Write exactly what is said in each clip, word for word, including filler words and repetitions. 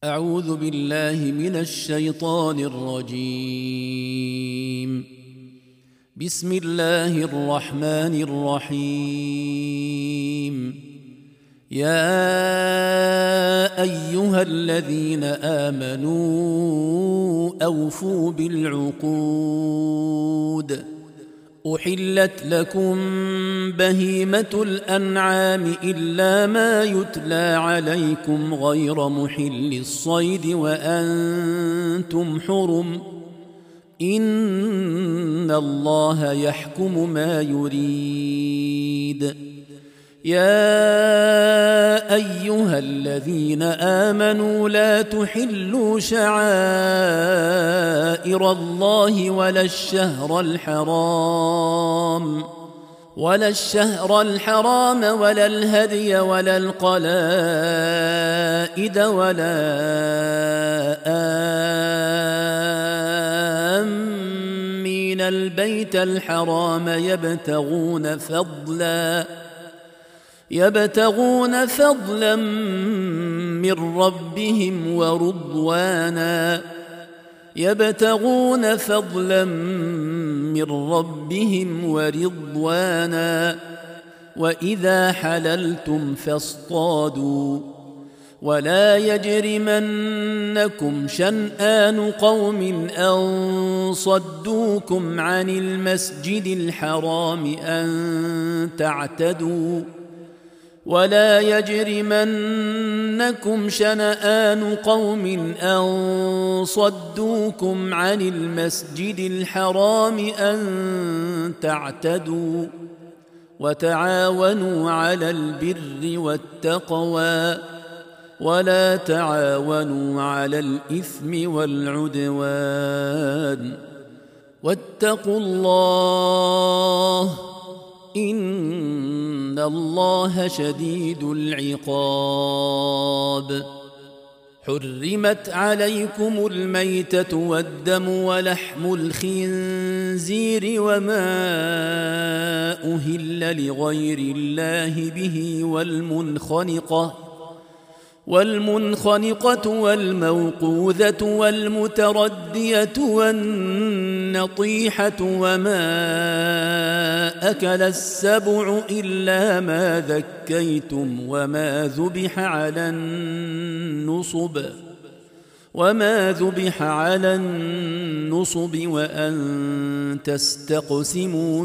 أعوذ بالله من الشيطان الرجيم. بسم الله الرحمن الرحيم. يا أيها الذين آمنوا أوفوا بالعقود. أحلت لكم بهيمة الأنعام إلا ما يتلى عليكم غير محل الصيد وأنتم حرم، إن الله يحكم ما يريد. يا أيها الذين آمنوا لا تحلوا شعائر الله ولا الشهر الحرام ولا الشهر الحرام ولا الهدي ولا القلائد ولا آمين البيت الحرام يبتغون فضلا يبتغون فضلا من ربهم ورضوانا يبتغون فضلا من ربهم ورضوانا وإذا حللتم فاصطادوا ولا يجرمنكم شنآن قوم أن صدوكم عن المسجد الحرام أن تعتدوا ولا يجرمنكم شنآن قوم أن صدوكم عن المسجد الحرام أن تعتدوا وتعاونوا على البر والتقوى ولا تعاونوا على الإثم والعدوان واتقوا الله إن الله شديد العقاب. حرمت عليكم الميتة والدم ولحم الخنزير وما أهل لغير الله به والمنخنقة والمنخنقة والموقوذة والمتردية والنطيحة وما أكل السبع إلا ما ذكيتم وما ذبح على النصب وما ذبح على النصب وأن تستقسموا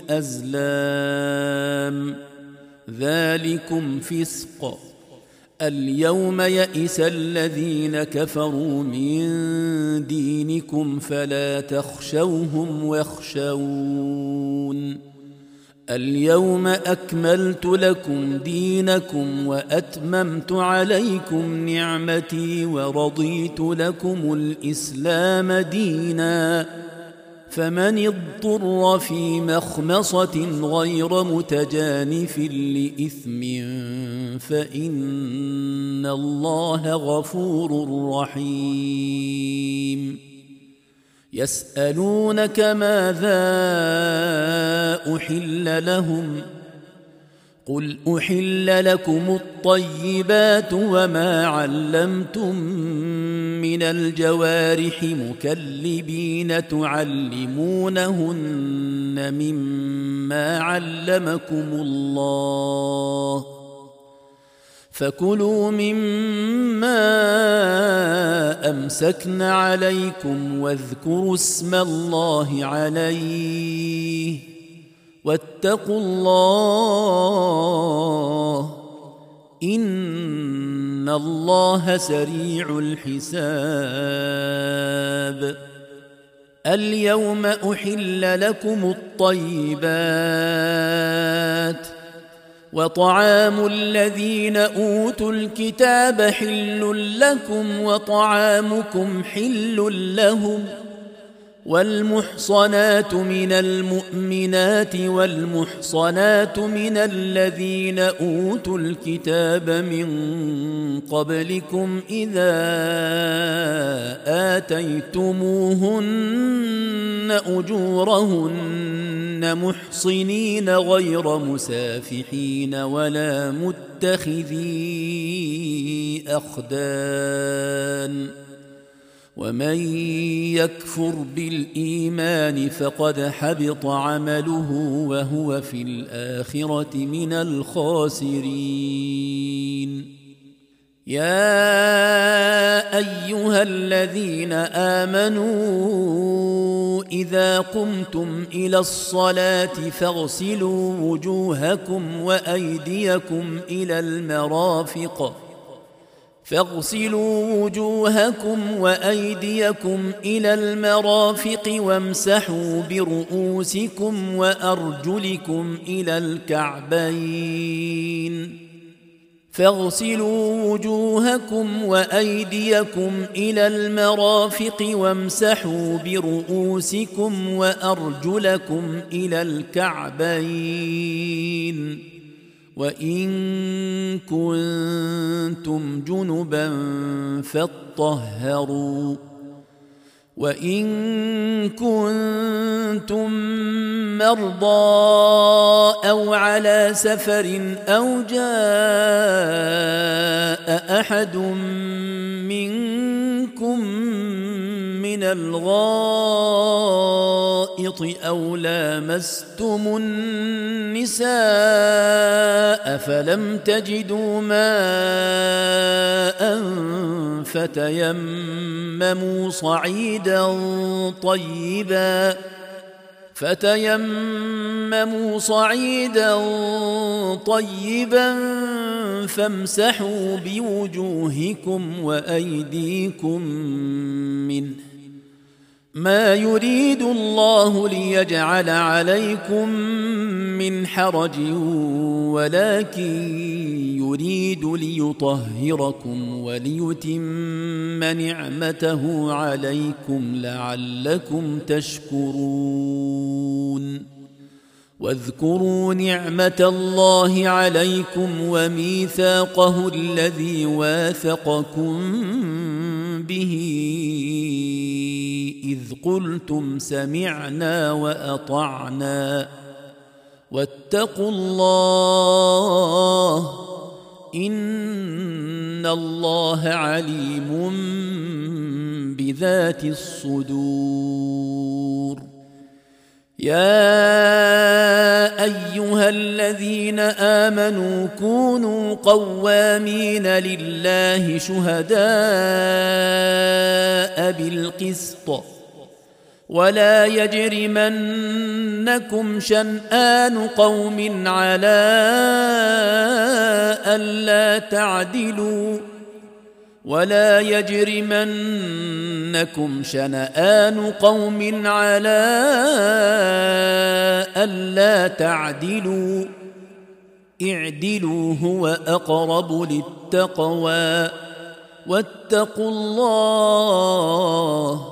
بالأزلام ذلكم فسق. اليوم يئس الذين كفروا من دينكم فلا تخشوهم واخشون. اليوم أكملت لكم دينكم وأتممت عليكم نعمتي ورضيت لكم الإسلام دينا، فمن اضطر في مخمصة غير متجانف لإثم فإن الله غفور رحيم. يسألونك ماذا أحل لهم قل أحل لكم الطيبات وما علمتم من الجوارح مكلبين تعلمونهن مما علمكم الله فكلوا مما أمسكن عليكم واذكروا اسم الله عليه واتقوا الله إن الله سريع الحساب. اليوم أحل لكم الطيبات وطعام الذين أوتوا الكتاب حل لكم وطعامكم حل لهم والمحصنات من المؤمنات والمحصنات من الذين أوتوا الكتاب من قبلكم إذا آتيتموهن أجورهن تمسكوهن محصنين غير مسافحين ولا متخذي أخدان ومن يكفر بالإيمان فقد حبط عمله وهو في الآخرة من الخاسرين. يا أيها الذين آمنوا إذا قمتم إلى الصلاة فاغسلوا وجوهكم وأيديكم إلى المرافق فاغسلوا وجوهكم وأيديكم إلى المرافق وامسحوا برؤوسكم وأرجلكم إلى الكعبين فاغسلوا وجوهكم وأيديكم إلى المرافق وامسحوا برؤوسكم وأرجلكم إلى الكعبين وإن كنتم جنبا فاطهروا وإن كنتم مرضى أو على سفر أو جاء أحد منكم من الغائط أو لامستم النساء فلم تجدوا ماء فتيمموا صعيدا طيبا فتيمموا صعيدا طيبا فامسحوا بوجوهكم وأيديكم منه ما يريد الله ليجعل عليكم من حرج ولكن يريد ليطهركم وليتم نعمته عليكم لعلكم تشكرون. واذكروا نعمة الله عليكم وميثاقه الذي واثقكم به إذ قلتم سمعنا وأطعنا واتقوا الله إن الله عليم بذات الصدور. يا أيها الذين آمنوا كونوا قوامين لله شهداء بالقسط ولا يجرمنكم شنآن قوم على ألا تعدلوا ولا يجرمنكم شنآن قوم على ألا تعدلوا اعدلوا هو أقرب للتقوى واتقوا الله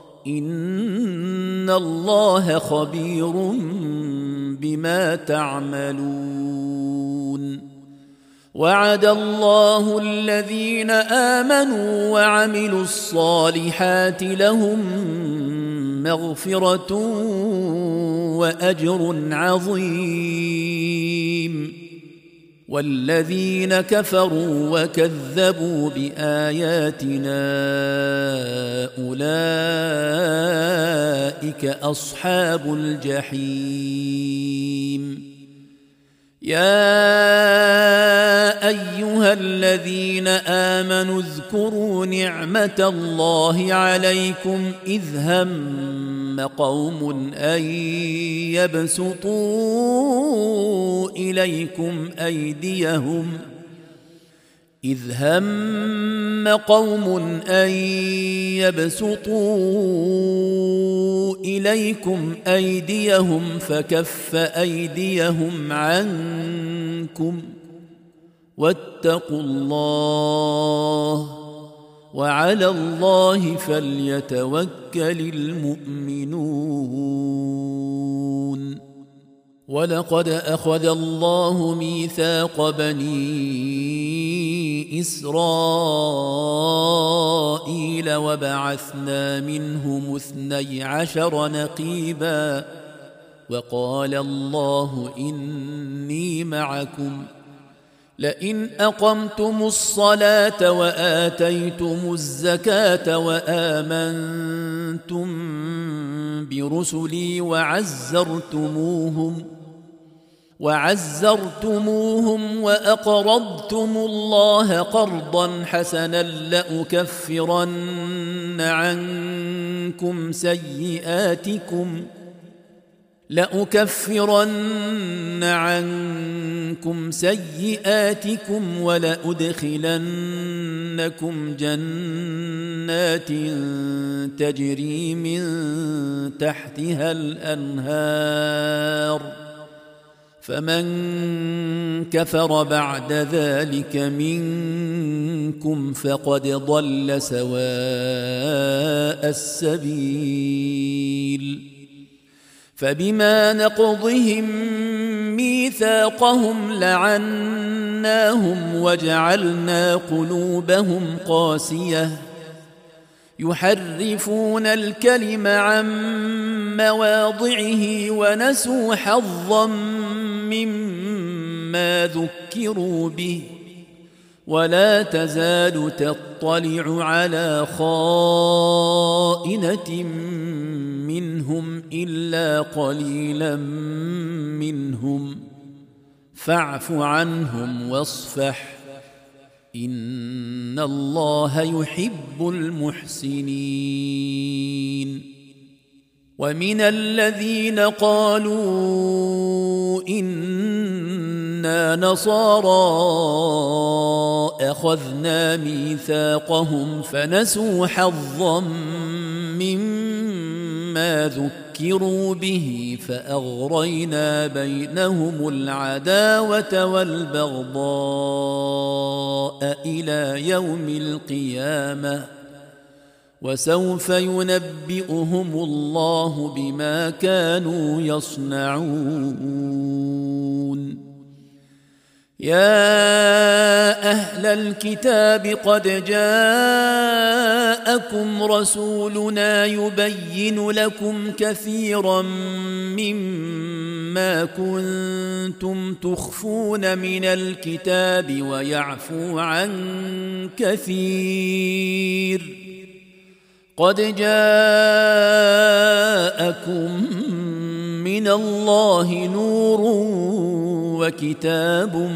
إن الله خبير بما تعملون. وعد الله الذين آمنوا وعملوا الصالحات لهم مغفرة وأجر عظيم والذين كفروا وكذبوا بآياتنا أولئك أصحاب الجحيم. يا أيها الذين آمنوا اذكروا نعمة الله عليكم إذ هم قوم أن يبسطوا إليكم أيديهم إذ هم قوم أن يبسطوا إليكم أيديهم فكف أيديهم عنكم واتقوا الله وعلى الله فليتوكل المؤمنون. ولقد أخذ الله ميثاق بني إسرائيل وبعثنا منهم اثني عشر نقيبا وقال الله إني معكم لئن أقمتم الصلاة وآتيتم الزكاة وآمنتم برسلي وعزرتموهم وعزرتموهم وأقرضتم الله قرضا حسنا لأكفرن عنكم سيئاتكم لأكفرن عنكم سيئاتكم ولأدخلنكم جنات تجري من تحتها الأنهار فمن كفر بعد ذلك منكم فقد ضل سواء السبيل فبما نقضهم ميثاقهم لعناهم وجعلنا قلوبهم قاسية يحرفون الكلم عن مواضعه ونسوا حظا مما ذكروا به ولا تزال تطلع على خائنة منهم إلا قليلا منهم فاعف عنهم واصفح إن الله يحب المحسنين ومن الذين قالوا إنا نصارى أخذنا ميثاقهم فنسوا حظا مما ذكروا به فأغرينا بينهم العداوة والبغضاء إلى يوم القيامة وسوف ينبئهم الله بما كانوا يصنعون يا أهل الكتاب قد جاءكم رسولنا يبين لكم كثيرا مما كنتم تخفون من الكتاب ويعفو عن كثير قد جاءكم من الله نور وكتاب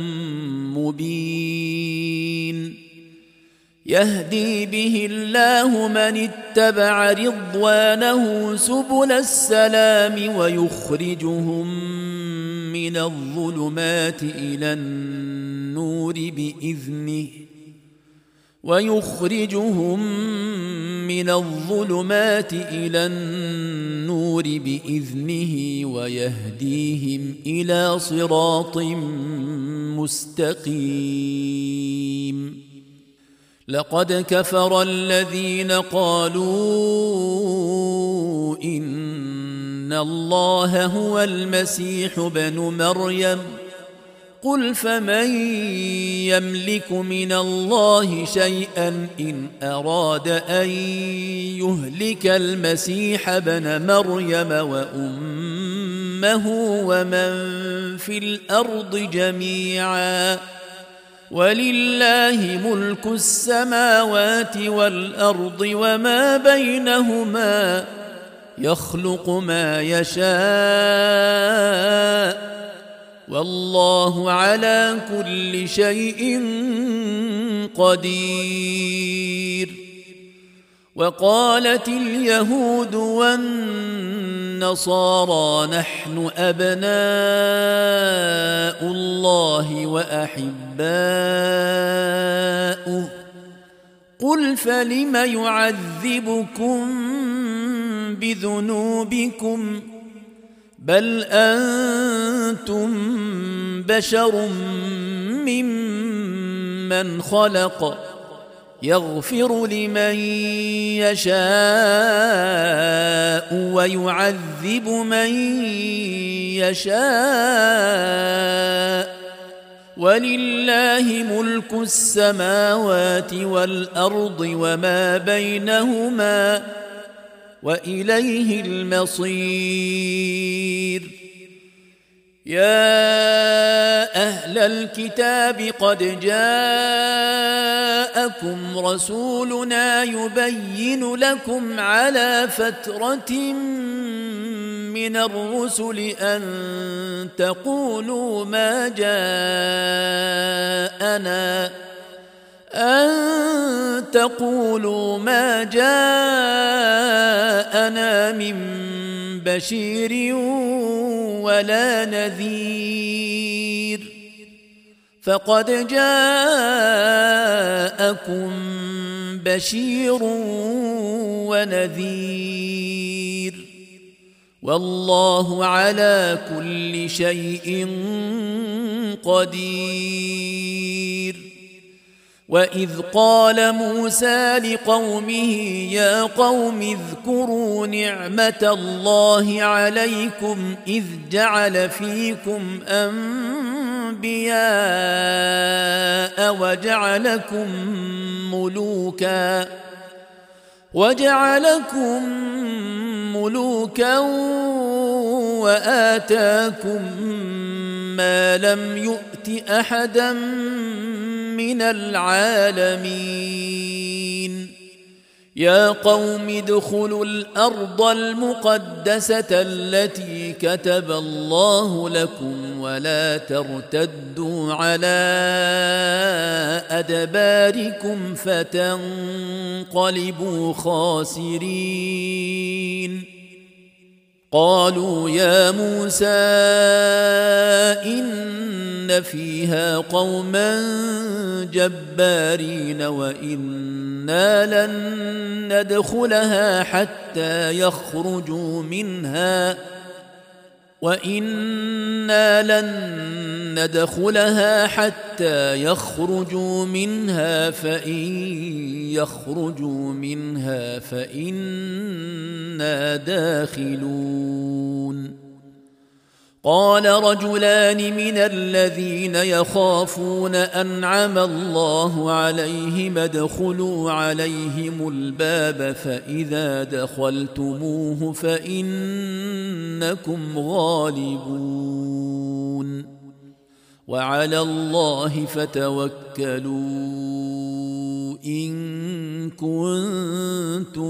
مبين يهدي به الله من اتبع رضوانه سبل السلام ويخرجهم من الظلمات إلى النور بإذنه ويخرجهم من الظلمات إلى النور بإذنه ويهديهم إلى صراط مستقيم لقد كفر الذين قالوا إن الله هو المسيح ابن مريم قل فمن يملك من الله شيئا إن أراد أن يهلك المسيح ابن مريم وأمه ومن في الأرض جميعا ولله ملك السماوات والأرض وما بينهما يخلق ما يشاء والله على كل شيء قدير وقالت اليهود والنصارى نحن أبناء الله وأحباؤه قل فلم يعذبكم بذنوبكم بل أنتم بشر ممن خلق يغفر لمن يشاء ويعذب من يشاء ولله ملك السماوات والأرض وما بينهما وإليه المصير. يا أهل الكتاب قد جاءكم رسولنا يبين لكم على فترة من الرسل أن تقولوا ما جاءنا أن تقولوا ما جاءنا من بشير ولا نذير، فقد جاءكم بشير ونذير، والله على كل شيء قدير. وإذ قال موسى لقومه يا قوم اذكروا نعمة الله عليكم إذ جعل فيكم أنبياء وجعلكم ملوكا وجعلكم ملوكا وآتاكم ما لم يؤت أحدا من العالمين. يا قوم ادخلوا الأرض المقدسة التي كتب الله لكم ولا ترتدوا على أدباركم فتنقلبوا خاسرين. قالوا يا موسى إن فيها قوما جبارين وإنا لن ندخلها حتى يخرجوا منها وإنا لن ندخلها حتى يخرجوا منها فإن يخرجوا منها فإنا داخلون. قال رجلان من الذين يخافون أنعم الله عليهم ادخلوا عليهم الباب فإذا دخلتموه فإنكم غالبون وعلى الله فتوكلوا إن كنتم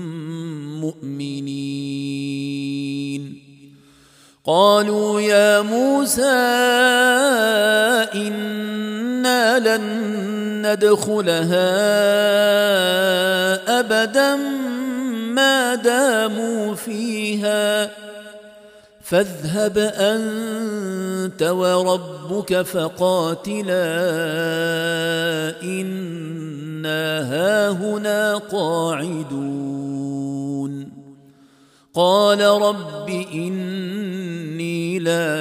مؤمنين. قالوا يا موسى إنا لن ندخلها أبدا ما داموا فيها فاذهب أنت وربك فقاتلا إنا هاهنا قاعدون. قال رب إني لا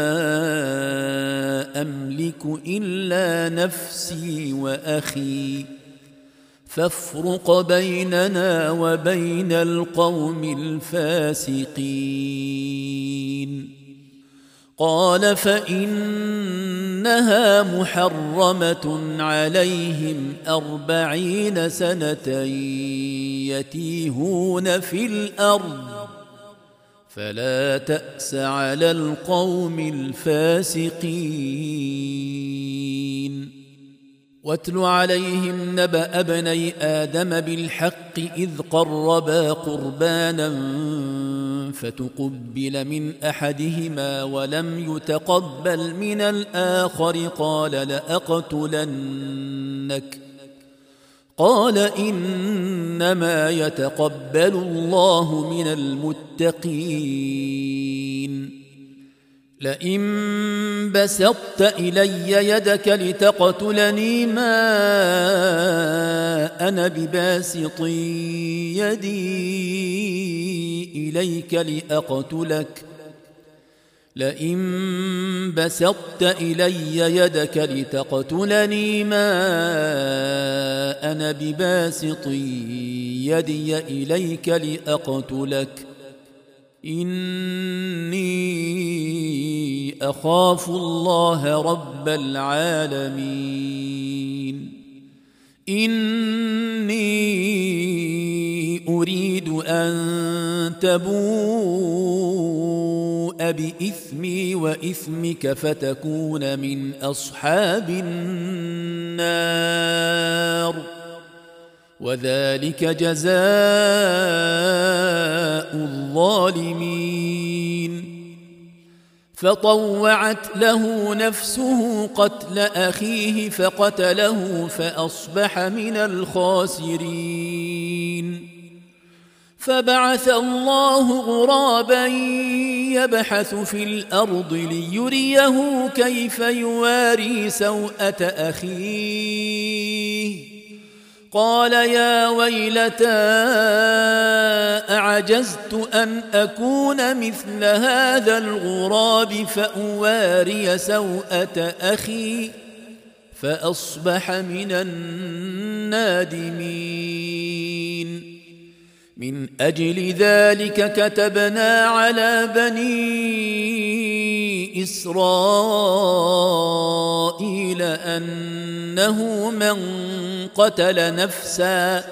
أملك إلا نفسي وأخي فافرق بيننا وبين القوم الفاسقين. قال فإنها محرمة عليهم أربعين سنة يتيهون في الأرض فلا تأس على القوم الفاسقين. واتل عليهم نبأ ابني آدم بالحق إذ قربا قربانا فتقبل من أحدهما ولم يتقبل من الآخر قال لأقتلنك قال إنما يتقبل الله من المتقين. لئن بسطت إلي يدك لتقتلني ما أنا بباسط يدي إليك لأقتلك لئن بسطت إلي يدك لتقتلني ما أنا بباسط يدي إليك لأقتلك إني أخاف الله رب العالمين. إني أريد أن تبوء بإثمي وإثمك فتكون من أصحاب النار وذلك جزاء الظالمين فطوعت له نفسه قتل أخيه فقتله فأصبح من الخاسرين فبعث الله غرابا يبحث في الأرض ليريه كيف يواري سوءة أخيه قال يا ويلتى أعجزت أن أكون مثل هذا الغراب فأواري سوءة أخي فأصبح من النادمين من أجل ذلك كتبنا على بني إسرائيل أنه من قتل نفسا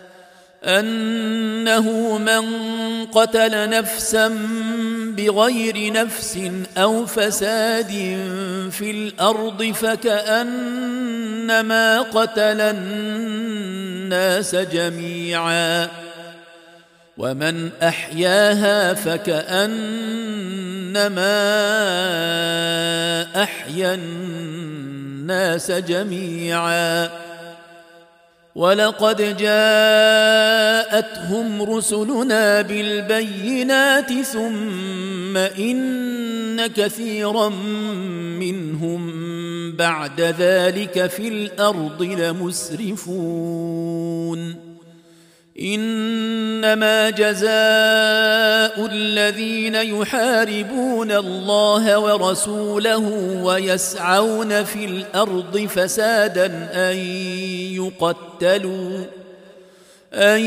أنه من قتل نفسا بغير نفس أو فساد في الأرض فكأنما قتل الناس جميعا ومن أحياها فكأنما أحيا الناس جميعا ولقد جاءتهم رسلنا بالبينات ثم إن كثيرا منهم بعد ذلك في الأرض لمسرفون إنما جزاء الذين يحاربون الله ورسوله ويسعون في الأرض فسادا أن يقتلوا أن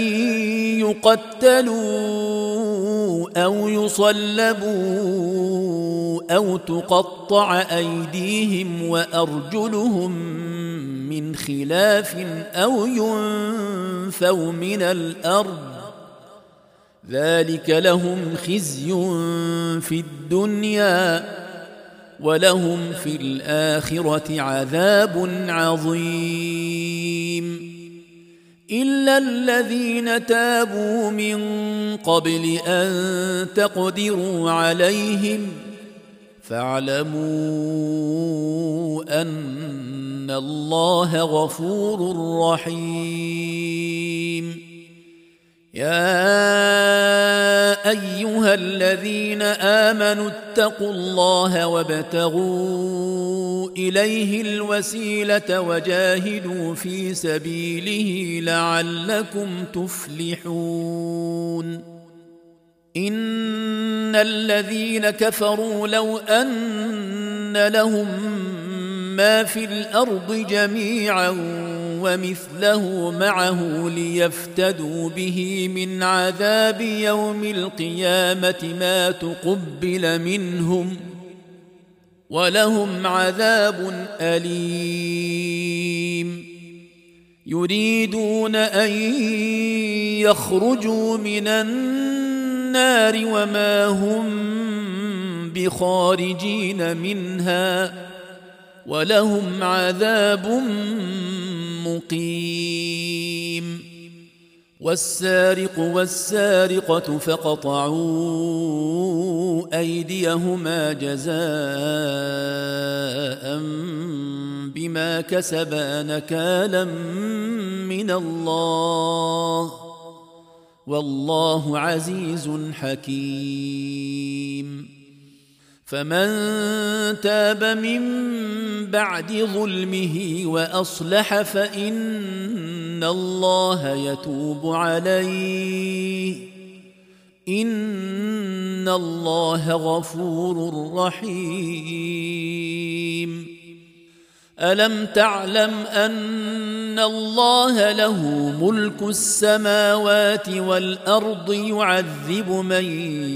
يقتلوا أو يصلبوا أو تقطع أيديهم وأرجلهم من خلاف أو ينفوا من الأرض ذلك لهم خزي في الدنيا ولهم في الآخرة عذاب عظيم إلا الذين تابوا من قبل أن تقدروا عليهم فاعلموا أن الله غفور رحيم يا أيها الذين آمنوا اتقوا الله وابتغوا إليه الوسيلة وجاهدوا في سبيله لعلكم تفلحون إن الذين كفروا لو أن لهم ما في الأرض جميعا ومثله معه ليفتدوا به من عذاب يوم القيامة ما تقبل منهم ولهم عذاب أليم يريدون أن يخرجوا من النار وما هم بخارجين منها ولهم عذاب مقيم والسارق والسارقة فقطعوا أيديهما جزاء بما كسبا نكالا من الله والله عزيز حكيم فمن تاب من بعد ظلمه وأصلح فإن الله يتوب عليه إن الله غفور رحيم ألم تعلم أن الله له ملك السماوات والأرض يعذب من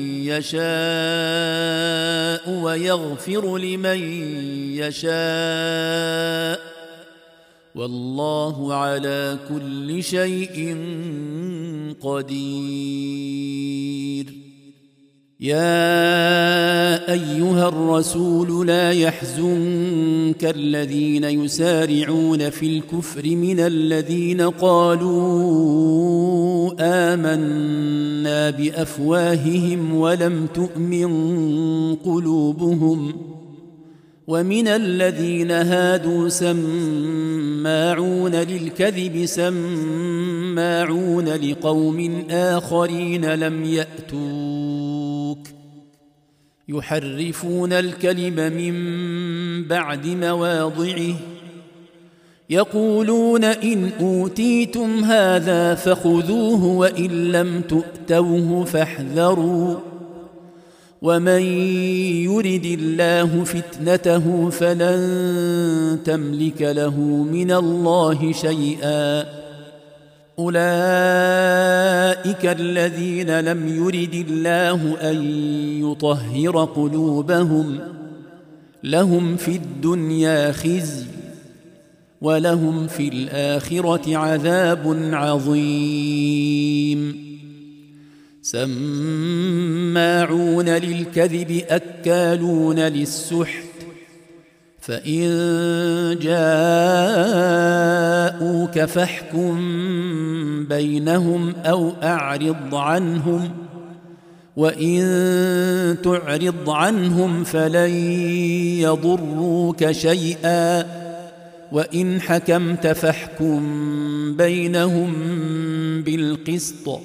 يشاء ويغفر لمن يشاء والله على كل شيء قدير. يا أيها الرسول لا يحزنك الذين يسارعون في الكفر من الذين قالوا آمنا بأفواههم ولم تؤمن قلوبهم، ومن الذين هادوا سماعون للكذب سماعون لقوم آخرين لم يأتوك يحرفون الكلم من بعد مواضعه، يقولون إن أوتيتم هذا فخذوه وإن لم تؤتوه فاحذروا، ومن يرد الله فتنته فلن تملك له من الله شيئا. أولئك الذين لم يرد الله أن يطهر قلوبهم، لهم في الدنيا خزي ولهم في الآخرة عذاب عظيم. سماعون للكذب أكالون للسحت، فإن جاءوك فاحكم بينهم أو أعرض عنهم، وإن تعرض عنهم فلن يضروك شيئا، وإن حكمت فاحكم بينهم بالقسط،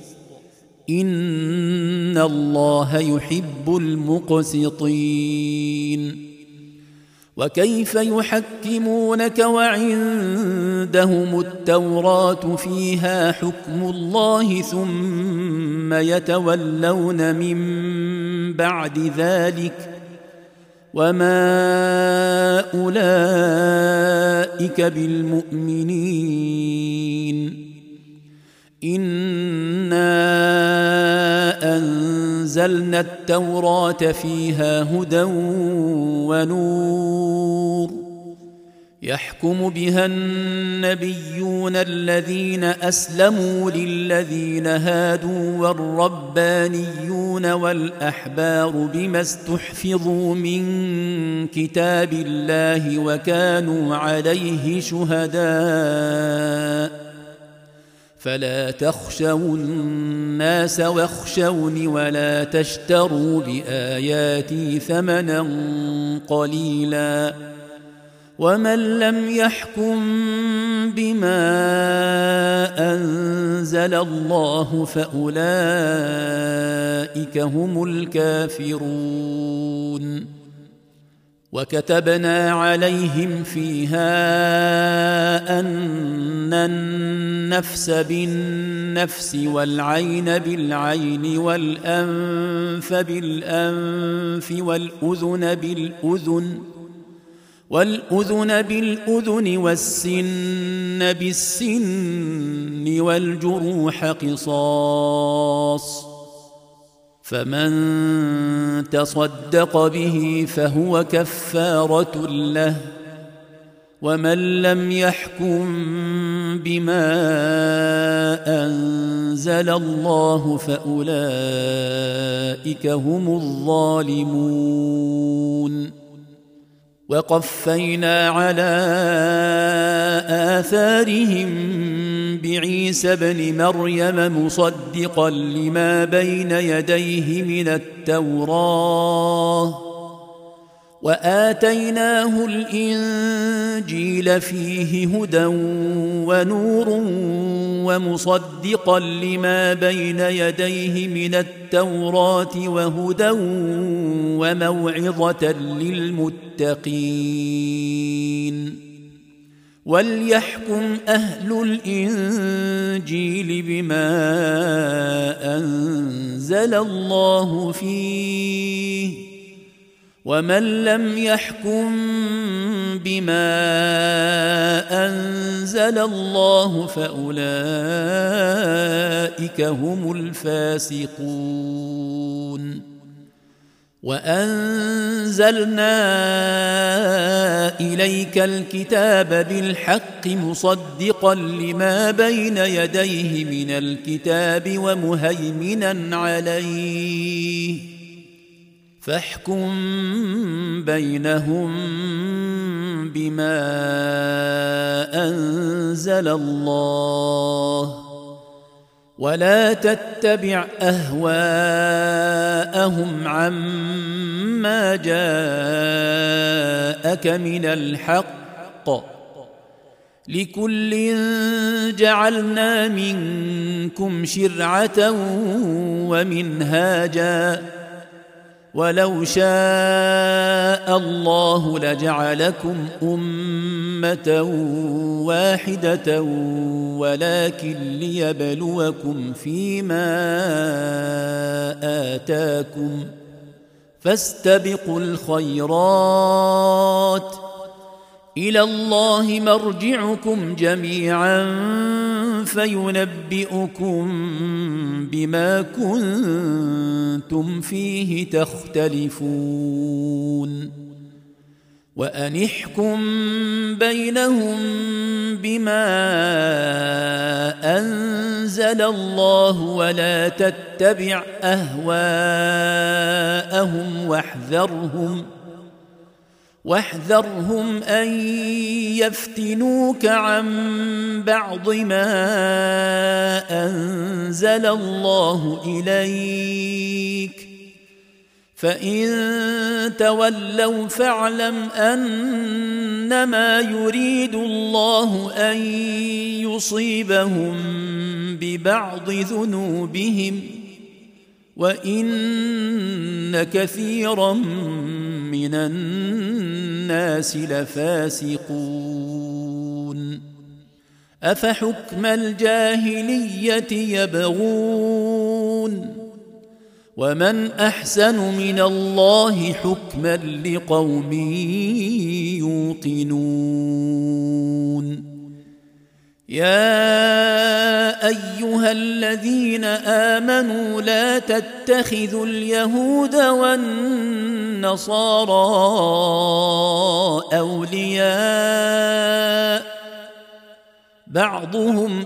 إن الله يحب المقسطين. وكيف يحكمونك وعندهم التوراة فيها حكم الله ثم يتولون من بعد ذلك، وما أولئك بالمؤمنين. إنا أنزلنا التوراة فيها هدى ونور، يحكم بها النبيون الذين أسلموا للذين هادوا والربانيون والأحبار بما استحفظوا من كتاب الله وكانوا عليه شهداء، فلا تخشوا الناس واخشوني ولا تشتروا بآياتي ثمنا قليلا، ومن لم يحكم بما أنزل الله فأولئك هم الكافرون. وكتبنا عليهم فيها أن النفس بالنفس والعين بالعين والأنف بالأنف والأذن بالأذن والأذن بالأذن والسن بالسن والجروح قصاص، فمن تصدق به فهو كفارة له، ومن لم يحكم بما أنزل الله فأولئك هم الظالمون. وقفينا على آثارهم بعيسى ابن مريم مصدقا لما بين يديه من التوراة، وآتيناه الإنجيل فيه هدى ونور ومصدقا لما بين يديه من التوراة وهدى وموعظة للمتقين. وليحكم أهل الإنجيل بما أنزل الله فيه، ومن لم يحكم بما أنزل الله فأولئك هم الفاسقون. وأنزلنا إليك الكتاب بالحق مصدقا لما بين يديه من الكتاب ومهيمنا عليه فاحكم بينهم بما أنزل الله ولا تتبع أهواءهم عما جاءك من الحق لكل جعلنا منكم شرعة ومنهاجا ولو شاء الله لجعلكم أمة واحدة ولكن ليبلوكم فيما آتاكم فاستبقوا الخيرات إلى الله مرجعكم جميعا فينبئكم بما كنتم فيه تختلفون وأن احكم بينهم بما أنزل الله ولا تتبع أهواءهم واحذرهم واحذرهم أن يفتنوك عن بعض ما أنزل الله إليك فإن تولوا فاعلم أنما يريد الله أن يصيبهم ببعض ذنوبهم وإن كثيرا من الناس لفاسقون أفحكم الجاهلية يبغون ومن أحسن من الله حكما لقوم يوقنون يا أيها الذين آمنوا لا تتخذوا اليهود والنصارى أولياء بعضهم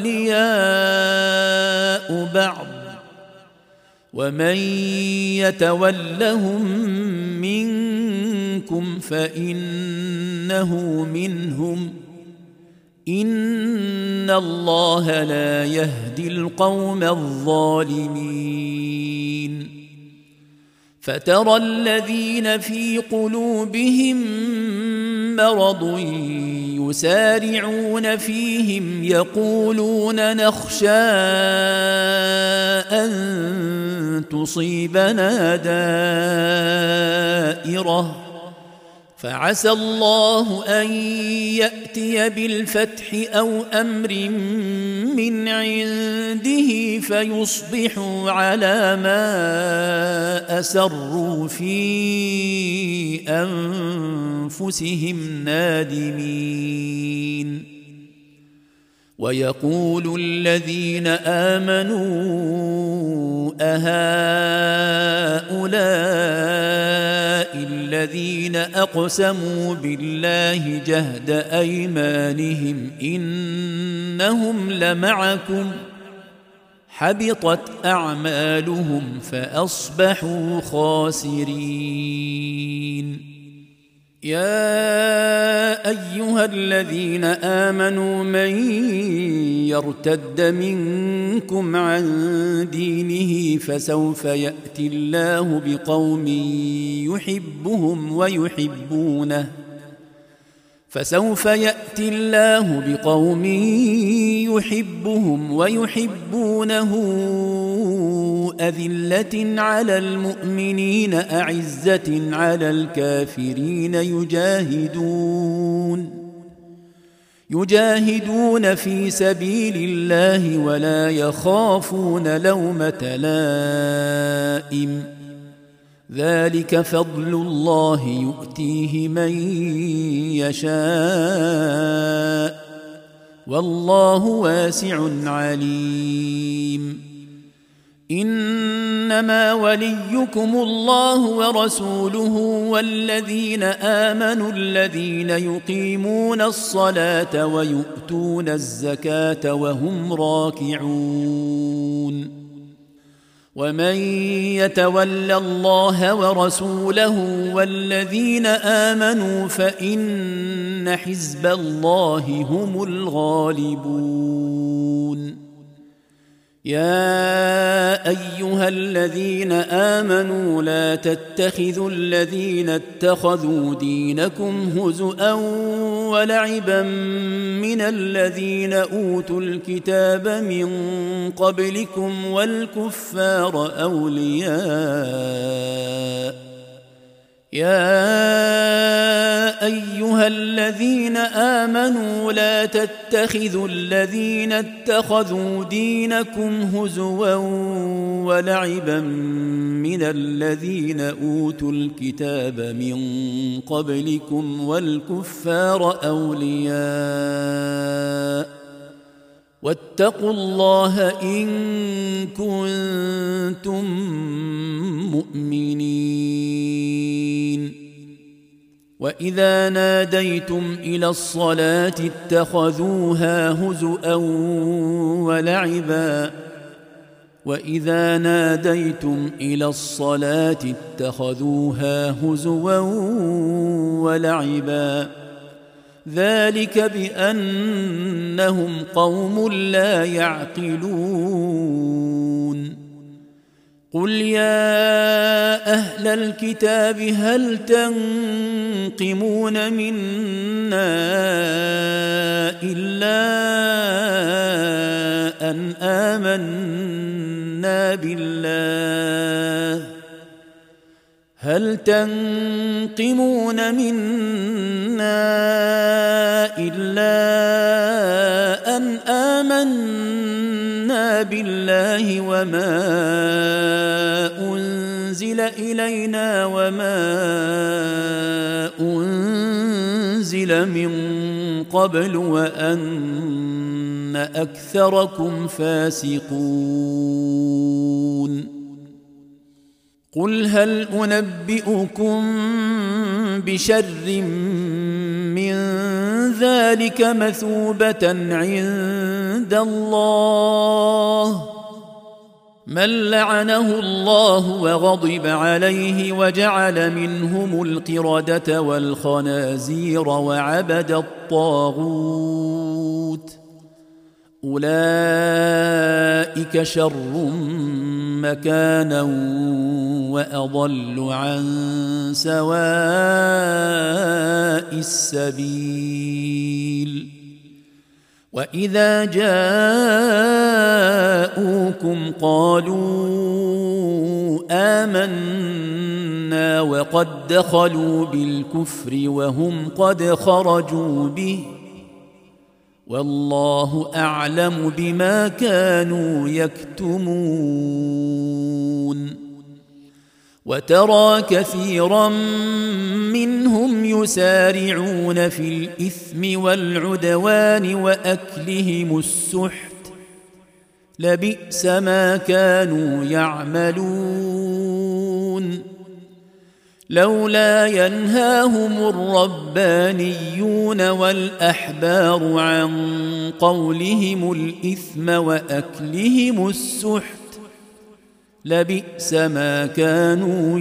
أولياء بعض ومن يتولهم منكم فإنه منهم إن الله لا يهدي القوم الظالمين فترى الذين في قلوبهم مرض يسارعون فيهم يقولون نخشى أن تصيبنا دائرة فعسى الله أن يأتي بالفتح أو أمر من عنده فيصبحوا على ما أسروا في أنفسهم نادمين ويقول الذين آمنوا أهؤلاء الذين أقسموا بالله جهد أيمانهم إنهم لمعكم حبطت أعمالهم فأصبحوا خاسرين يا أيها الذين آمنوا من يرتد منكم عن دينه فسوف يأتي الله بقوم يحبهم ويحبونه فسوف يأتي الله بقوم يحبهم ويحبونه أذلة على المؤمنين أعزة على الكافرين يجاهدون يجاهدون في سبيل الله ولا يخافون لومة لائم ذلك فضل الله يؤتيه من يشاء والله واسع عليم إنما وليكم الله ورسوله والذين آمنوا الذين يقيمون الصلاة ويؤتون الزكاة وهم راكعون ومن يتول الله ورسوله والذين آمنوا فإن حزب الله هم الغالبون يا أيها الذين آمنوا لا تتخذوا الذين اتخذوا دينكم هزؤا ولعبا من الذين أوتوا الكتاب من قبلكم والكفار أولياء يا أيها الذين آمنوا لا تتخذوا الذين اتخذوا دينكم هزوا ولعبا من الذين أوتوا الكتاب من قبلكم والكفار أولياء واتقوا الله إن كنتم مؤمنين وإذا ناديتم إلى الصلاة اتخذوها هزؤا ولعبا وإذا ناديتم إلى الصلاة اتخذوها هزوا ولعبا ذلك بأنهم قوم لا يعقلون قل يا أهل الكتاب هل تنقمون منا إلا أن آمنا بالله هل تنقمون منا إلا أن آمنا بالله وما أنزل إلينا وما أنزل من قبل وأن أكثركم فاسقون قل هل أنبئكم بشر من ذلك مثوبة عند الله من لعنه الله وغضب عليه وجعل منهم القردة والخنازير وعبد الطاغوت أولئك شر مكانا وأضل عن سواء السبيل وإذا جاءوكم قالوا آمنا وقد دخلوا بالكفر وهم قد خرجوا به والله أعلم بما كانوا يكتمون وترى كثيرا منهم يسارعون في الإثم والعدوان وأكلهم السحت لبئس ما كانوا يعملون لولا ينهاهم الربانيون والأحبار عن قولهم الإثم وأكلهم السحت لبئس ما كانوا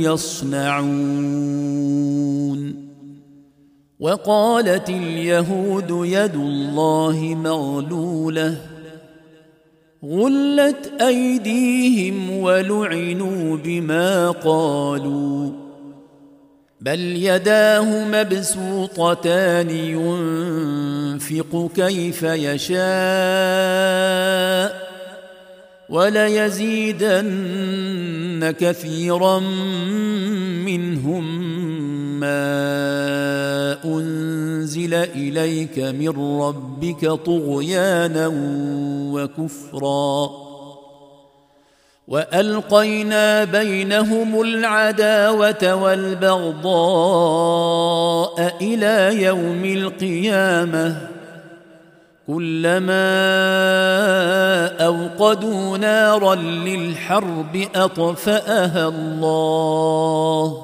يصنعون وقالت اليهود يد الله مغلولة غلت أيديهم ولعنوا بما قالوا بل يداه مبسوطتان ينفق كيف يشاء وليزيدن كثيرا منهم ما أنزل إليك من ربك طغيانا وكفرا وألقينا بينهم العداوة والبغضاء إلى يوم القيامة كلما أوقدوا نارا للحرب أطفأها الله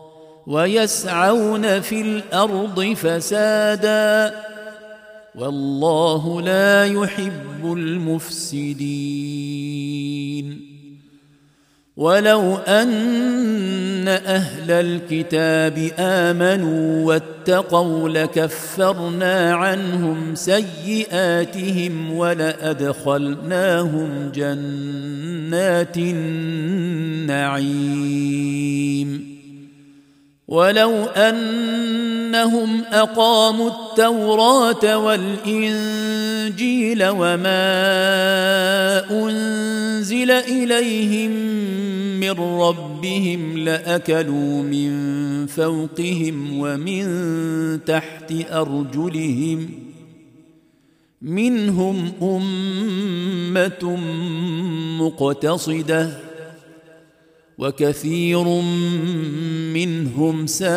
ويسعون في الأرض فسادا والله لا يحب المفسدين. ولو أن أهل الكتاب آمنوا واتقوا لكفرنا عنهم سيئاتهم ولأدخلناهم جنات النعيم. ولو أنهم أقاموا التوراة والإنجيل وما أنزل إليهم من ربهم لأكلوا من فوقهم ومن تحت أرجلهم منهم أمة مقتصدة وكثير منهم ساء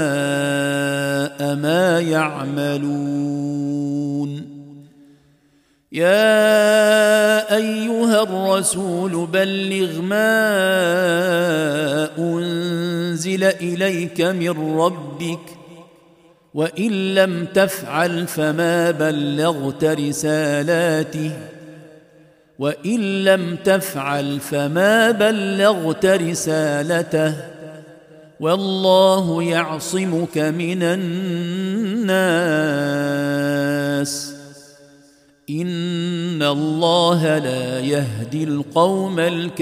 ما يعملون. يا أيها الرسول بلغ ما أنزل إليك من ربك وإن لم تفعل فما بلغت رسالاته وإن لم تفعل فما بلغت رسالته والله يعصمك من الناس إن الله لا يهدي القوم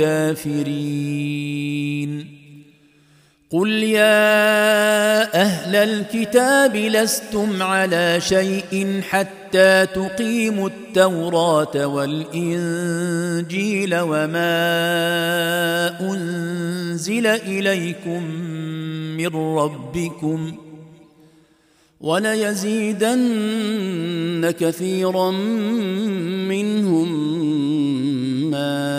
الكافرين. قل يا أهل الكتاب لستم على شيء حتى تقيموا التوراة والإنجيل وما أنزل إليكم من ربكم وليزيدن كثيرا منهم ما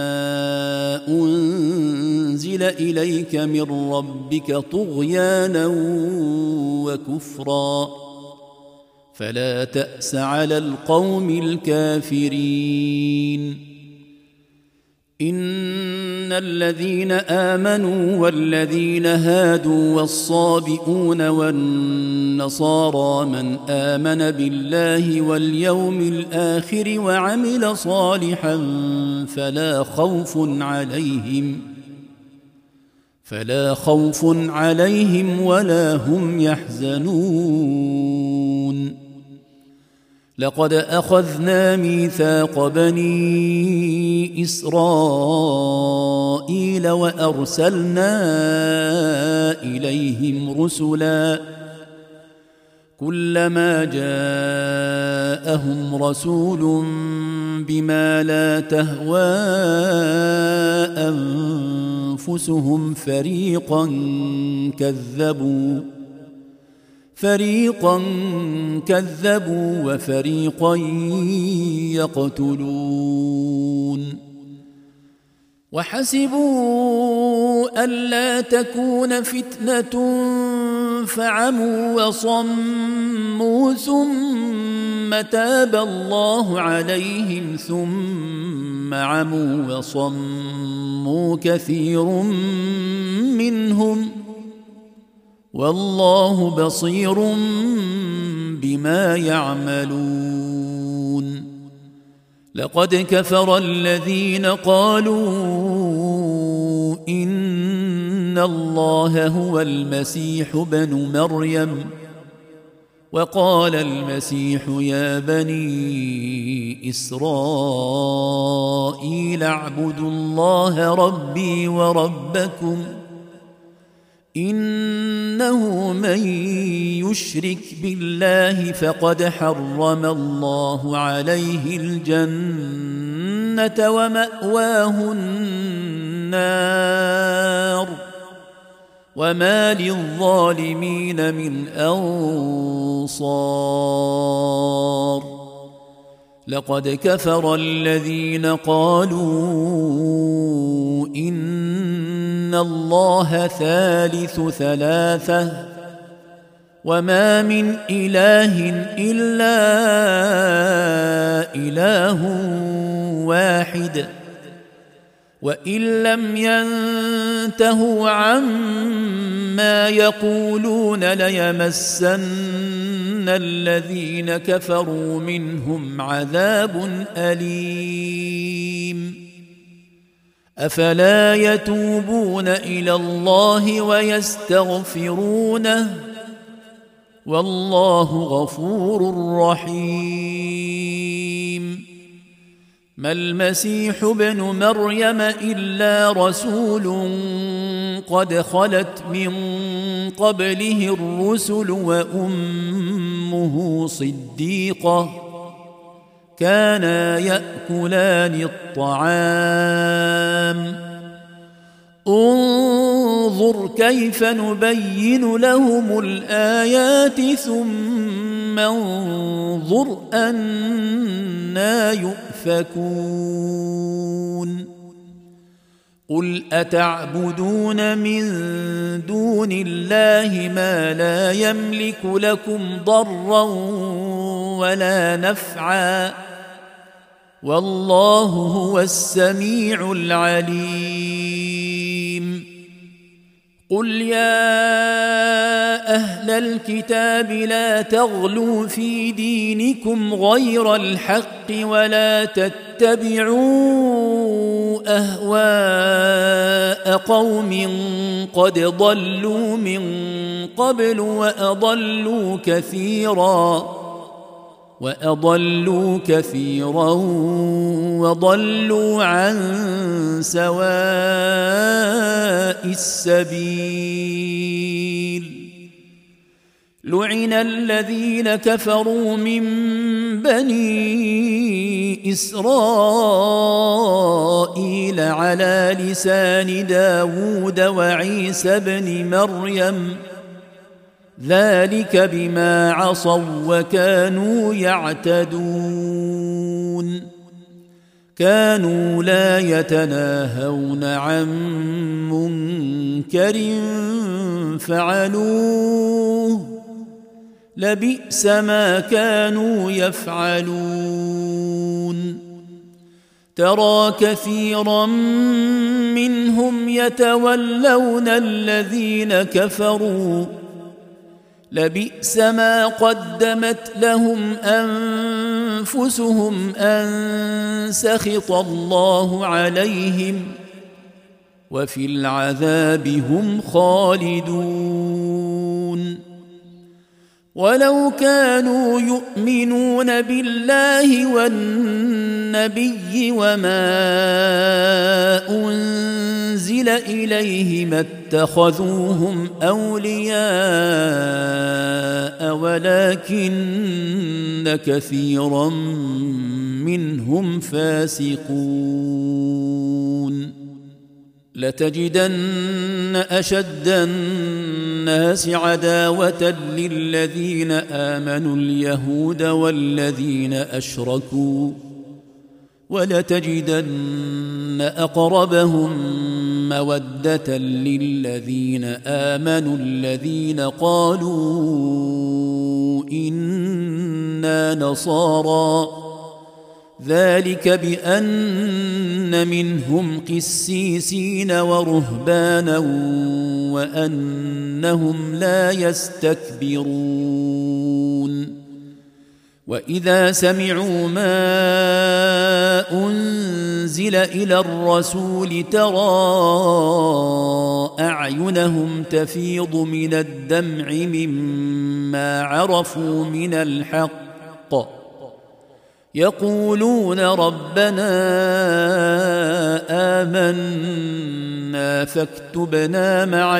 أنزل إليك من ربك طغيانا وكفرا فلا تأس على القوم الكافرين. إن الذين آمنوا والذين هادوا والصابئون والنصارى من آمن بالله واليوم الآخر وعمل صالحا فلا خوف عليهم فلا خوف عليهم ولا هم يحزنون. لقد أخذنا ميثاق بني إسرائيل وأرسلنا إليهم رسلا كلما جاءهم رسول بما لا تهوى أنفسهم فريقا كذبوا فريقا كذبوا وفريقا يقتلون. وحسبوا ألا تكون فتنة فعموا وصموا ثم تاب الله عليهم ثم عموا وصموا كثير منهم والله بصير بما يعملون. لقد كفر الذين قالوا إن الله هو المسيح بن مريم وقال المسيح يا بني إسرائيل اعبدوا الله ربي وربكم إنه من يشرك بالله فقد حرم الله عليه الجنة ومأواه النار وما للظالمين من أنصار. لقد كفر الذين قالوا إن الله ثالث ثلاثة وما من إله إلا إله واحد وإن لم ينتهوا عما يقولون ليمسن الذين كفروا منهم عذاب أليم أفلا يتوبون إلى الله ويستغفرونه والله غفور رحيم ما المسيح ابن مريم إلا رسول قد خلت من قبله الرسل وأمه صديقة كانا يأكلان الطعام انظر كيف نبين لهم الآيات ثم انظر أنى يؤفكون قل أتعبدون من دون الله ما لا يملك لكم ضرا ولا نفعا والله هو السميع العليم قل يا أهل الكتاب لا تغلوا في دينكم غير الحق ولا تتبعوا أهواء قوم قد ضلوا من قبل وأضلوا كثيراً وأضلوا كثيرا وضلوا عن سواء السبيل لعن الذين كفروا من بني إسرائيل على لسان داود وعيسى بن مريم ذلك بما عصوا وكانوا يعتدون كانوا لا يتناهون عن منكر فعلوه لبئس ما كانوا يفعلون ترى كثيرا منهم يتولون الذين كفروا لبئس ما قدمت لهم أنفسهم أن سخط الله عليهم وفي العذاب هم خالدون ولو كانوا يؤمنون بالله والنبي وما أنزل إليه ما اتخذوهم أولياء ولكن كثيرا منهم فاسقون لتجدن أشد الناس عداوة للذين آمنوا اليهود والذين أشركوا ولتجدن أقربهم مودة للذين آمنوا الذين قالوا إنا نصارى ذلك بأن منهم قسيسين ورهبانا وأنهم لا يستكبرون وإذا سمعوا ما أنزل إلى الرسول ترى أعينهم تفيض من الدمع مما عرفوا من الحق يقولون ربنا آمنا فاكتبنا مع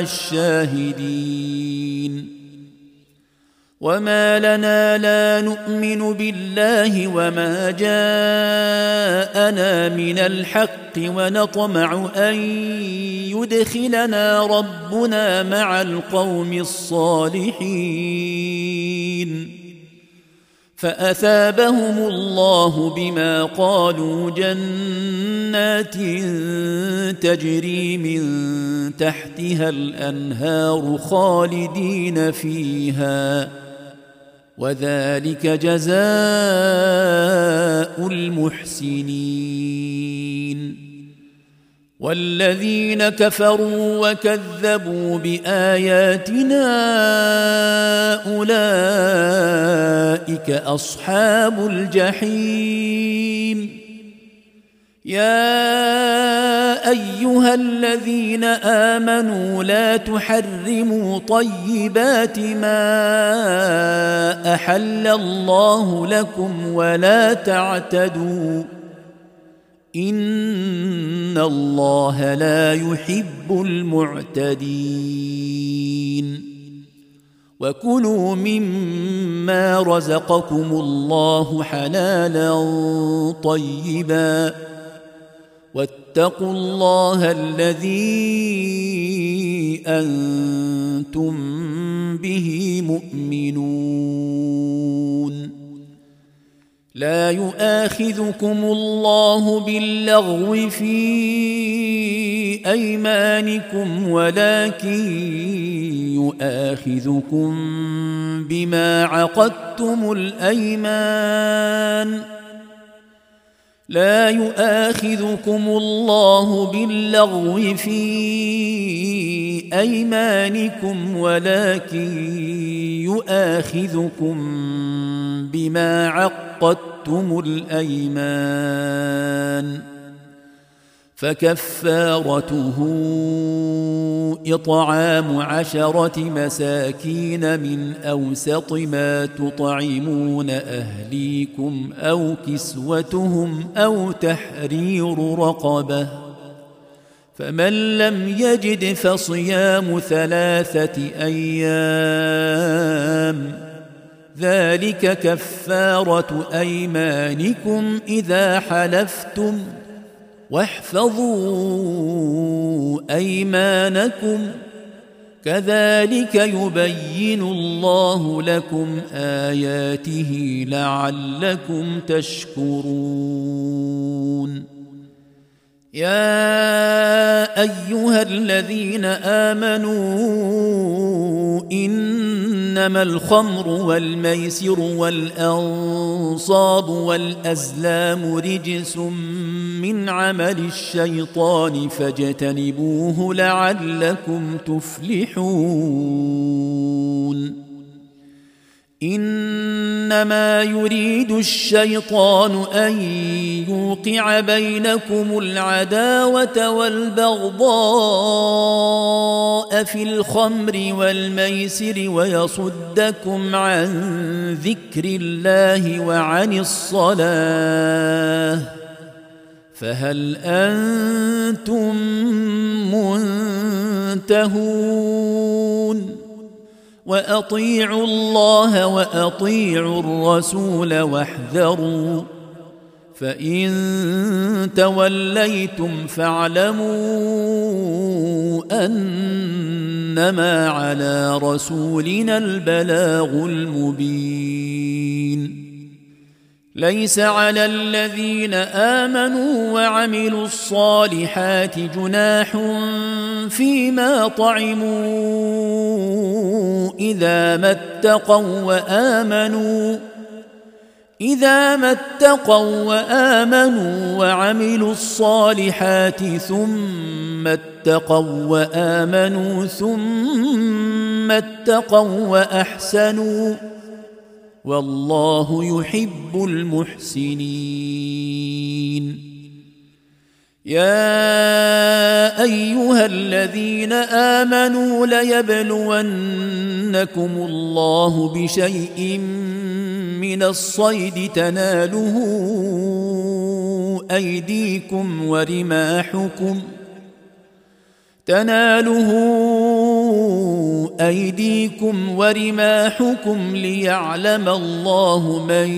الشاهدين وما لنا لا نؤمن بالله وما جاءنا من الحق ونطمع أن يدخلنا ربنا مع القوم الصالحين فأثابهم الله بما قالوا جنات تجري من تحتها الأنهار خالدين فيها وذلك جزاء المحسنين. والذين كفروا وكذبوا بآياتنا أولئك أصحاب الجحيم. يا أيها الذين آمنوا لا تحرموا طيبات ما أحل الله لكم ولا تعتدوا إن الله لا يحب المعتدين. وكلوا مما رزقكم الله حلالا طيبا واتقوا الله الذي أنتم به مؤمنون. لا يؤاخذكم الله باللغو في أيمانكم ولكن يؤاخذكم بما عقدتم الأيمان لا يؤاخذكم الله باللغو في أيمانكم ولكن يؤاخذكم بما عقدتم الأيمان فكفارته إطعام عشرة مساكين من أوسط ما تطعمون أهليكم أو كسوتهم أو تحرير رقبة فمن لم يجد فصيام ثلاثة أيام ذلك كفارة أيمانكم إذا حلفتم واحفظوا أيمانكم كذلك يبين الله لكم آياته لعلكم تشكرون. يا أيها الذين آمنوا إنما الخمر والميسر والأنصاب والأزلام رجس من عمل الشيطان فاجتنبوه لعلكم تفلحون. إنما يريد الشيطان أن يوقع بينكم العداوة والبغضاء في الخمر والميسر ويصدكم عن ذكر الله وعن الصلاة فهل أنتم منتهون؟ وأطيعوا الله وأطيعوا الرسول واحذروا فإن توليتم فاعلموا أنما على رسولنا البلاغ المبين. ليس على الذين آمنوا وعملوا الصالحات جناح فيما طعموا إذا ما اتقوا وآمنوا إذا ما اتقوا وآمنوا وعملوا الصالحات ثم اتقوا وآمنوا ثم اتقوا وأحسنوا والله يحب المحسنين. يا أيها الذين آمنوا ليبلونكم الله بشيء من الصيد تناله أيديكم ورماحكم تناله أيديكم ورماحكم ليعلم الله من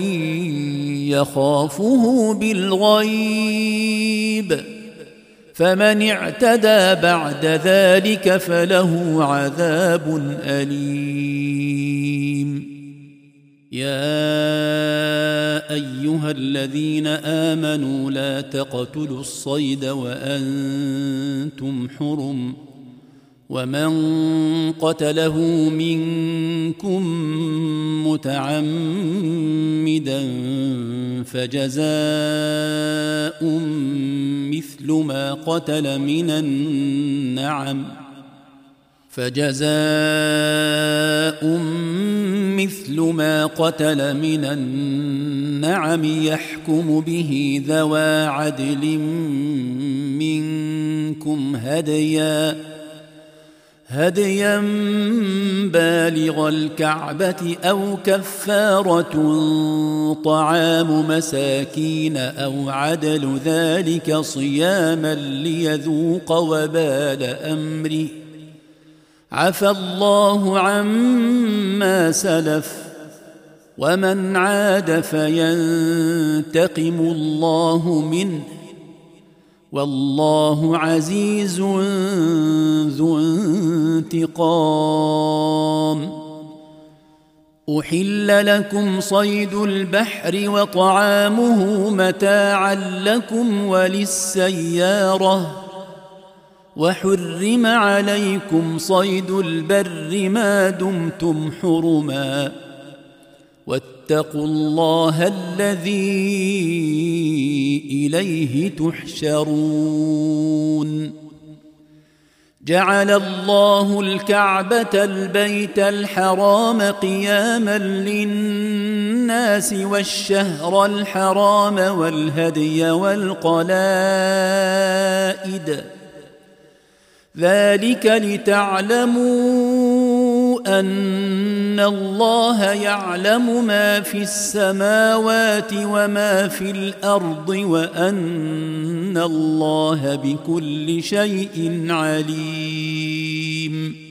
يخافه بالغيب فمن اعتدى بعد ذلك فله عذاب أليم. يا أيها الذين آمنوا لا تقتلوا الصيد وأنتم حرم ومن قتله منكم متعمدا فجزاء مثل ما قتل من النعم فجزاء مثل ما قتل من النعم يحكم به ذوى عدل منكم هديا هديا بالغ الكعبة أو كفارة طعام مساكين أو عدل ذلك صياما ليذوق وبال أمره عفى الله عما سلف ومن عاد فينتقم الله منه والله عزيز ذو انتقام. أحل لكم صيد البحر وطعامه متاعا لكم وللسيارة وحرم عليكم صيد البر ما دمتم حرما واتقوا الله الذي إليه تحشرون. جعل الله الكعبة البيت الحرام قياما للناس والشهر الحرام والهدي والقلائد ذلك لتعلموا أن الله يعلم ما في السماوات وما في الأرض وأن الله بكل شيء عليم.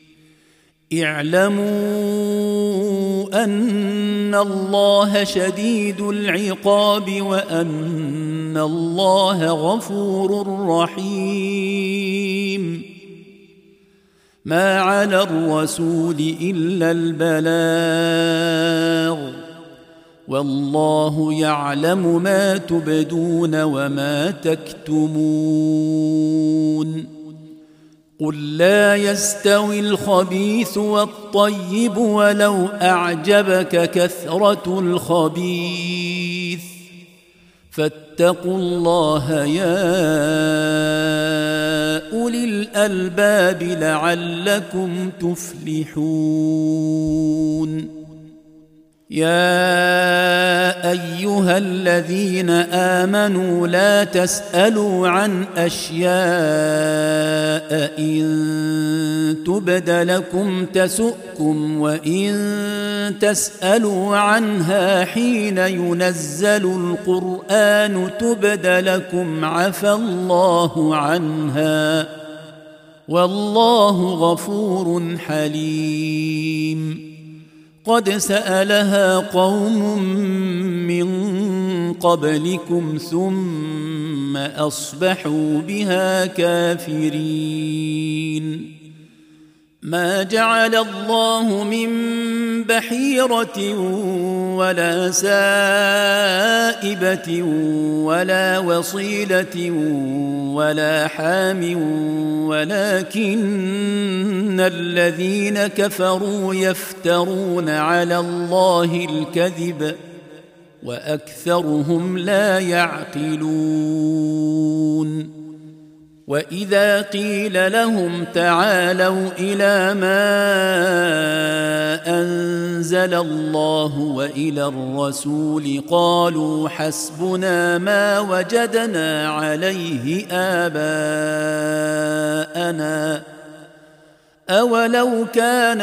اعلموا أن الله شديد العقاب وأن الله غفور رحيم. ما على الرسول إلا البلاغ والله يعلم ما تبدون وما تكتمون. قل لا يستوي الخبيث والطيب ولو أعجبك كثرة الخبيث فاتقوا الله يا أولي الألباب لعلكم تفلحون. يا أيها الذين آمنوا لا تسألوا عن أشياء إن تبد لكم تسؤكم وإن تسألوا عنها حين ينزل القرآن تبد لكم عفى الله عنها والله غفور حليم. قد سألها قوم من قبلكم ثم أصبحوا بها كافرين. ما جعل الله من بحيرة ولا سائبة ولا وصيلة ولا حام ولكن الذين كفروا يفترون على الله الكذب وأكثرهم لا يعقلون. وإذا قيل لهم تعالوا إلى ما أنزل الله وإلى الرسول قالوا حسبنا ما وجدنا عليه آباءنا أولو كان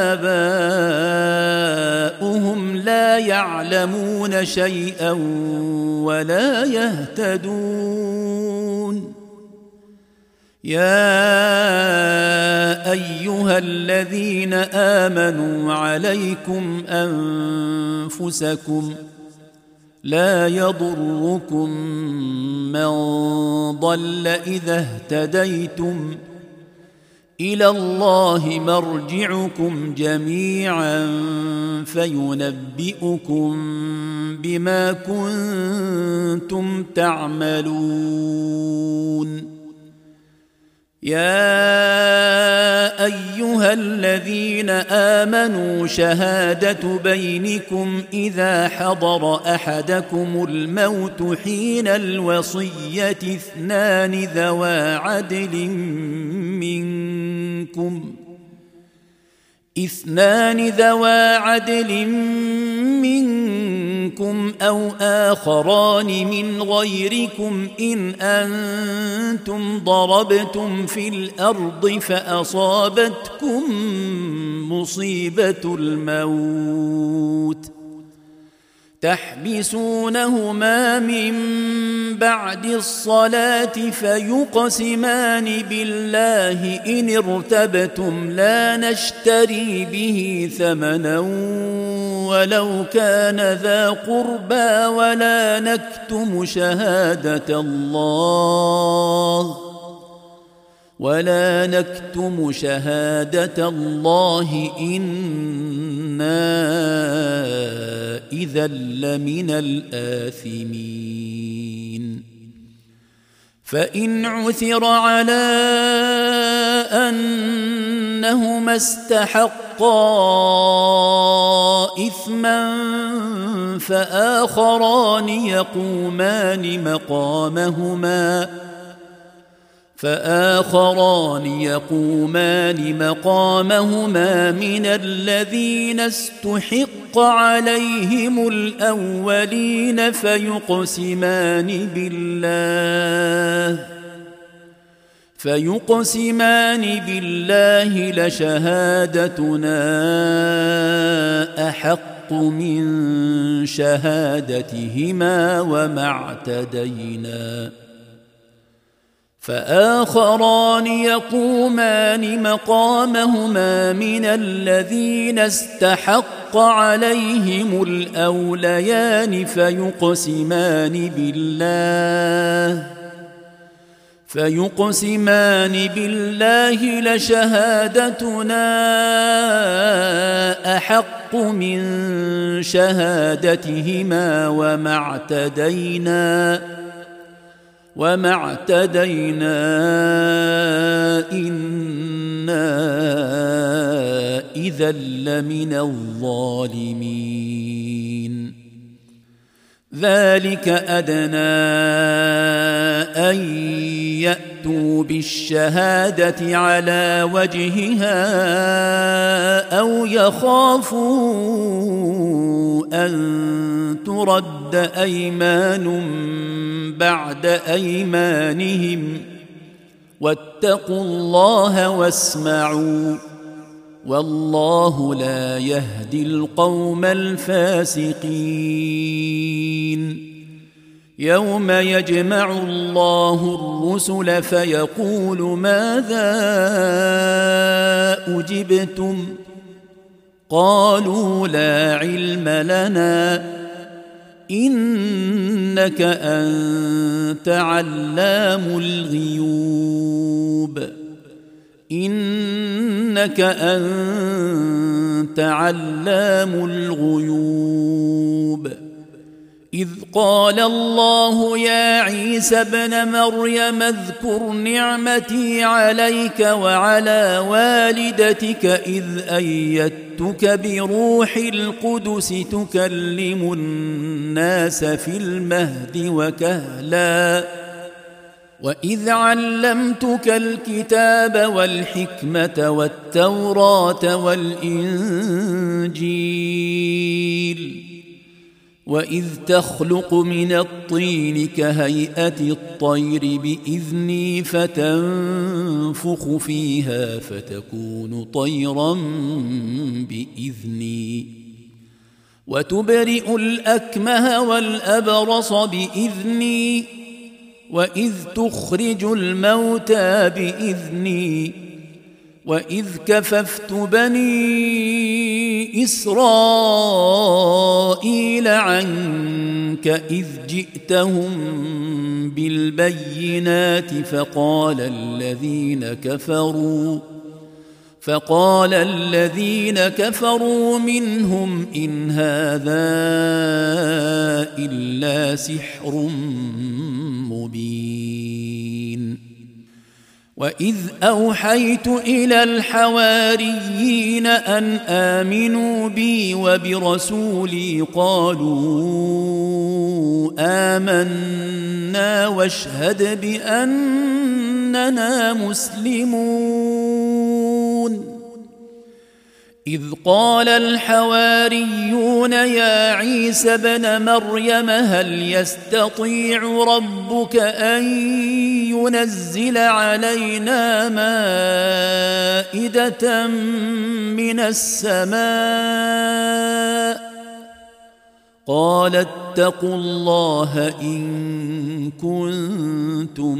آباؤهم لا يعلمون شيئا ولا يهتدون. يا أيها الذين آمنوا عليكم أنفسكم لا يضركم من ضل إذا اهتديتم إلى الله مرجعكم جميعا فينبئكم بما كنتم تعملون. يا أيها الذين آمنوا شهادة بينكم إذا حضر أحدكم الموت حين الوصية اثنان ذوى عدل منكم اثنان ذوى عدل منكم أو آخران من غيركم إن أنتم ضربتم في الأرض فأصابتكم مصيبة الموت تحبسونهما من بعد الصلاة فيقسمان بالله إن ارتبتم لا نشتري به ثمنا ولو كان ذا قربى ولا نكتم شهادة الله ولا نكتم شهادة الله إنا إذا لمن الآثمين. فإن عثر على أنهما استحقا إثما فآخران يقومان مقامهما فآخران يقومان مقامهما من الذين استحق عليهم الأولين فيقسمان بالله فيقسمان بالله لشهادتنا أحق من شهادتهما وما اعتدينا. فآخران يقومان مقامهما من الذين استحق عليهم الأوليان فيقسمان بالله فيقسمان بالله لشهادتنا أحق من شهادتهما وما اعتدينا وما اعتدينا إنا إذا لمن الظالمين. ذلك أدنى أن يأتوا بالشهادة على وجهها أو يخافوا أن ترد أيمان بعد أيمانهم واتقوا الله واسمعوا والله لا يهدي القوم الفاسقين. يوم يجمع الله الرسل فيقول ماذا أجبتم قالوا لا علم لنا إنك أنت علام الغيوب إنك أنت علام الغيوب. إذ قال الله يا عيسى ابن مريم اذكر نعمتي عليك وعلى والدتك إذ أيدتك بروح القدس تكلم الناس في المهد وكهلا وإذ علمتك الكتاب والحكمة والتوراة والإنجيل وإذ تخلق من الطين كهيئة الطير بإذني فتنفخ فيها فتكون طيرا بإذني وتبرئ الأكمه والأبرص بإذني وإذ تخرج الموتى بإذني وإذ كففت بني إسرائيل عنك إذ جئتهم بالبينات فقال الذين كفروا فقال الذين كفروا منهم إن هذا إلا سحر مبين. وإذ أوحيت إلى الحواريين أن آمنوا بي وبرسولي قالوا آمنا واشهد بأننا مسلمون. إذ قال الحواريون يا عيسى ابن مريم هل يستطيع ربك أن ينزل علينا مائدة من السماء؟ قال اتقوا الله إن كنتم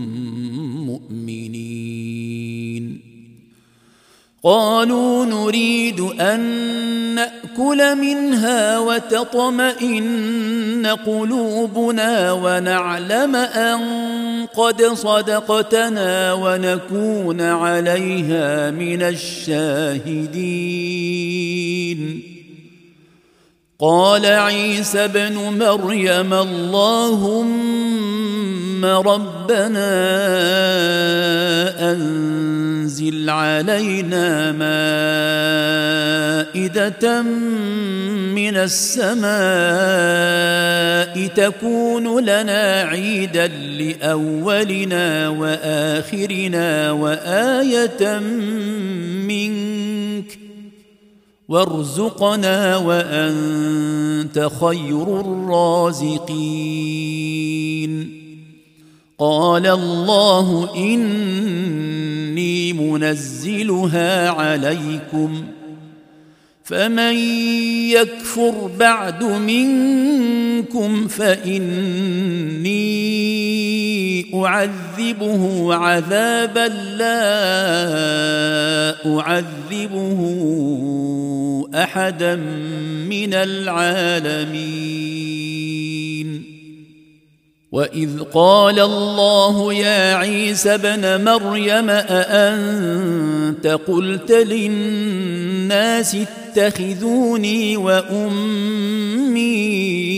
مؤمنين. قالوا نريد أن نأكل منها وتطمئن قلوبنا ونعلم أن قد صدقتنا ونكون عليها من الشاهدين. قال عيسى ابن مريم اللهم ربنا أنزل علينا مائدة من السماء تكون لنا عيدا لأولنا وآخرنا وآية منك وارزقنا وأنت خير الرازقين. قال الله إني منزلها عليكم فمن يكفر بعد منكم فإني أعذبه عذابا لا أعذبه أحدا من العالمين. وإذ قال الله يا عيسى ابن مريم أأنت قلت للناس اتخذوني وأمي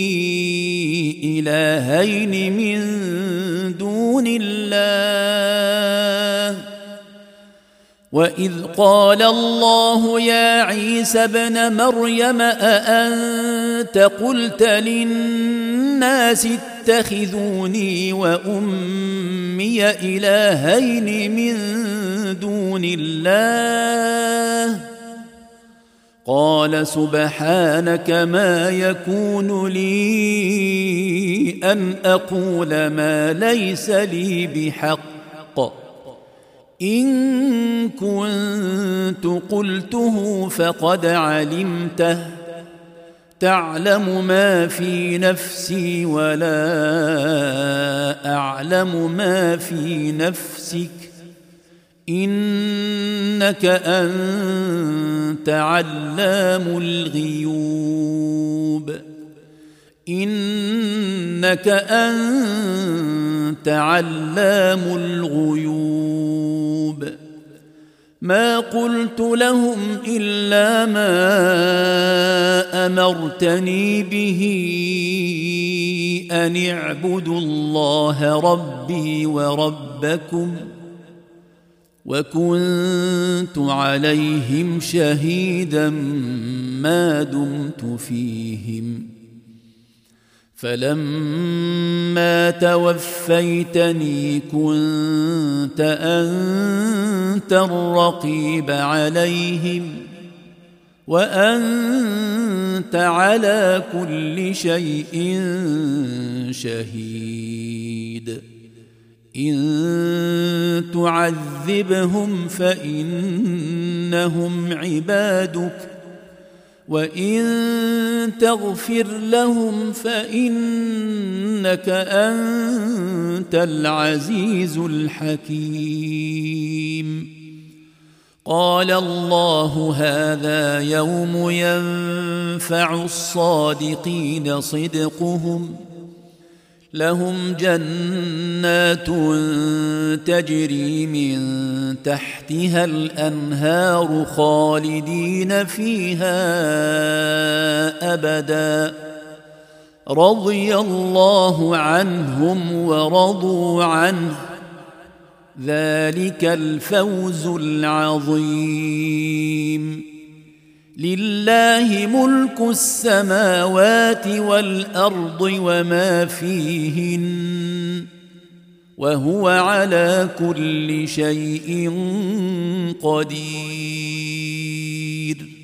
إلهين من دون الله؟ وإذ قال الله يا عيسى ابن مريم أأنت قلت للناس اتخذوني وأمي إلهين من دون الله؟ قال سبحانك ما يكون لي أن أقول ما ليس لي بحق إن كنت قلته فقد علمته تعلم ما في نفسي ولا أعلم ما في نفسك إنك أنت علام الغيوب. إنك أنت علام الغيوب. ما قلت لهم إلا ما أمرتني به أن اعبدوا الله ربي وربكم وكنت عليهم شهيدا ما دمت فيهم. فلما توفيتني كنت أنت الرقيب عليهم وأنت على كل شيء شهيد. إن تعذبهم فإنهم عبادك وإن تغفر لهم فإنك أنت العزيز الحكيم. قال الله هذا يوم ينفع الصادقين صدقهم لهم جنات تجري من تحتها الأنهار خالدين فيها أبدا رضي الله عنهم ورضوا عنه ذلك الفوز العظيم لله ملك السماوات والأرض وما فيهن وهو على كل شيء قدير.